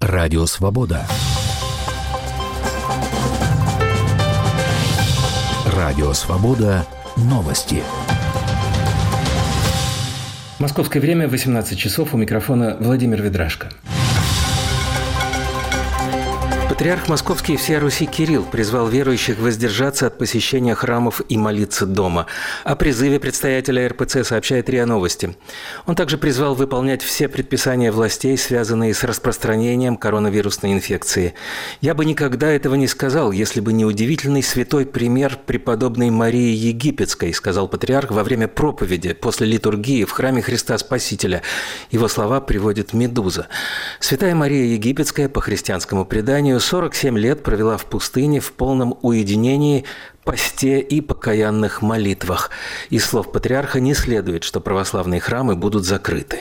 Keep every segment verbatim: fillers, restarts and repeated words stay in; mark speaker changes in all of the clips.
Speaker 1: Радио Свобода. Радио Свобода. Новости.
Speaker 2: Московское время, восемнадцать часов, у микрофона Владимир Ведрашко. Патриарх Московский и всея Руси Кирилл призвал верующих воздержаться от посещения храмов и молиться дома. О призыве предстоятеля эр пэ цэ сообщает РИА Новости. Он также призвал выполнять все предписания властей, связанные с распространением коронавирусной инфекции. «Я бы никогда этого не сказал, если бы не удивительный святой пример преподобной Марии Египетской», сказал патриарх во время проповеди после литургии в храме Христа Спасителя. Его слова приводит «Медуза». Святая Мария Египетская, по христианскому преданию, сорок семь лет провела в пустыне в полном уединении, посте и покаянных молитвах. Из слов патриарха не следует, что православные храмы будут закрыты.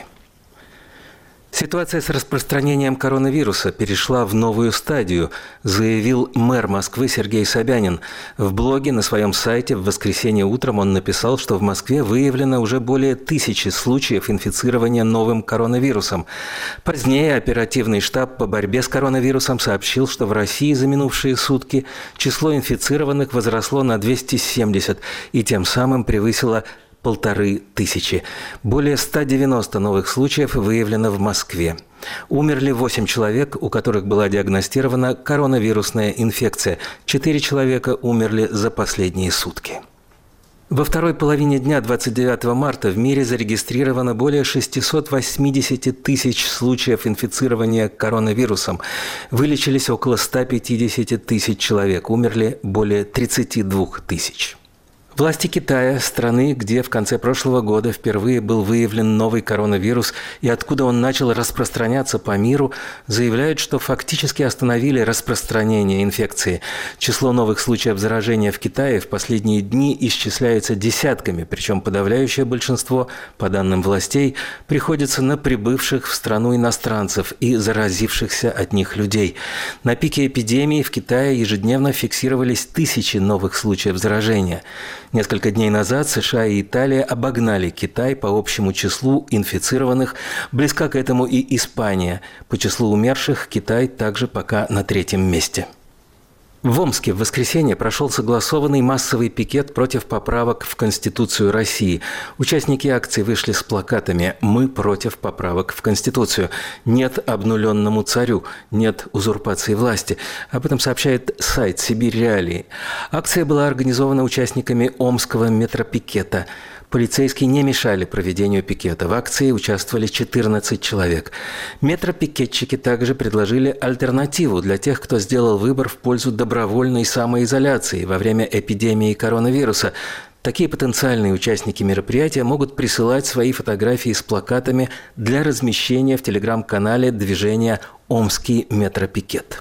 Speaker 2: Ситуация с распространением коронавируса перешла в новую стадию, заявил мэр Москвы Сергей Собянин. В блоге на своем сайте в воскресенье утром он написал, что в Москве выявлено уже более тысячи случаев инфицирования новым коронавирусом. Позднее оперативный штаб по борьбе с коронавирусом сообщил, что в России за минувшие сутки число инфицированных возросло на двести семьдесят и тем самым превысило полторы тысячи. Более ста девяноста новых случаев выявлено в Москве. Умерли восемь человек, у которых была диагностирована коронавирусная инфекция. Четыре человека умерли за последние сутки. Во второй половине дня двадцать девятого марта в мире зарегистрировано более шестьсот восемьдесят тысяч случаев инфицирования коронавирусом. Вылечились около ста пятидесяти тысяч человек, умерли более тридцати двух тысяч. Власти Китая, страны, где в конце прошлого года впервые был выявлен новый коронавирус и откуда он начал распространяться по миру, заявляют, что фактически остановили распространение инфекции. Число новых случаев заражения в Китае в последние дни исчисляется десятками, причем подавляющее большинство, по данным властей, приходится на прибывших в страну иностранцев и заразившихся от них людей. На пике эпидемии в Китае ежедневно фиксировались тысячи новых случаев заражения. Несколько дней назад США и Италия обогнали Китай по общему числу инфицированных, близка к этому и Испания. По числу умерших Китай также пока на третьем месте. В Омске в воскресенье прошел согласованный массовый пикет против поправок в Конституцию России. Участники акции вышли с плакатами «Мы против поправок в Конституцию», «Нет обнуленному царю», «Нет узурпации власти». Об этом сообщает сайт «Сибирь Реалии». Акция была организована участниками Омского метропикета. Полицейские не мешали проведению пикета. В акции участвовали четырнадцать человек. Метропикетчики также предложили альтернативу для тех, кто сделал выбор в пользу добровольной самоизоляции во время эпидемии коронавируса. Такие потенциальные участники мероприятия могут присылать свои фотографии с плакатами для размещения в телеграм-канале движения «Омский метропикет».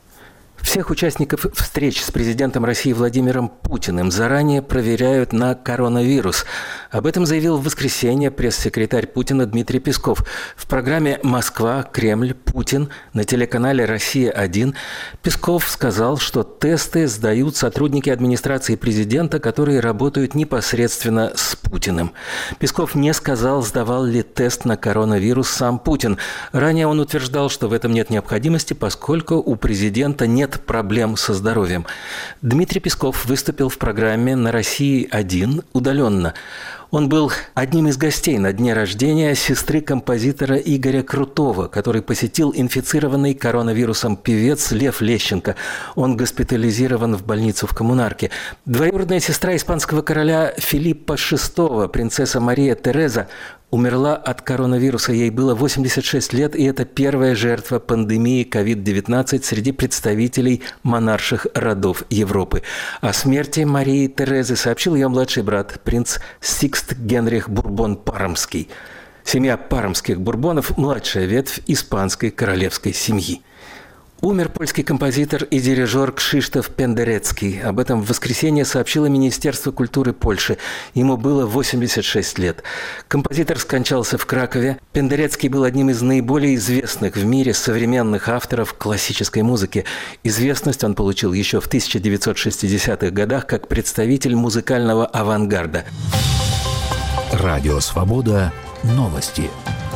Speaker 2: Всех участников встреч с президентом России Владимиром Путиным заранее проверяют на коронавирус. Об этом заявил в воскресенье пресс-секретарь Путина Дмитрий Песков. В программе «Москва, Кремль, Путин» на телеканале «Россия-один» Песков сказал, что тесты сдают сотрудники администрации президента, которые работают непосредственно с Путиным. Песков не сказал, сдавал ли тест на коронавирус сам Путин. Ранее он утверждал, что в этом нет необходимости, поскольку у президента нет проблем со здоровьем. Дмитрий Песков выступил в программе на «России-один» удаленно. Он был одним из гостей на дне рождения сестры композитора Игоря Крутого, который посетил инфицированный коронавирусом певец Лев Лещенко. Он госпитализирован в больницу в Коммунарке. Двоюродная сестра испанского короля Филиппа шестого, принцесса Мария Тереза, умерла от коронавируса. Ей было восемьдесят шесть лет, и это первая жертва пандемии ковид девятнадцать среди представителей монарших родов Европы. О смерти Марии Терезы сообщил ее младший брат, принц Сикст Генрих Бурбон-Пармский. Семья пармских Бурбонов – младшая ветвь испанской королевской семьи. Умер польский композитор и дирижер Кшиштоф Пендерецкий. Об этом в воскресенье сообщило Министерство культуры Польши. Ему было восемьдесят шесть лет. Композитор скончался в Кракове. Пендерецкий был одним из наиболее известных в мире современных авторов классической музыки. Известность он получил еще в тысяча девятьсот шестидесятых годах как представитель музыкального авангарда.
Speaker 1: Радио Свобода. Новости.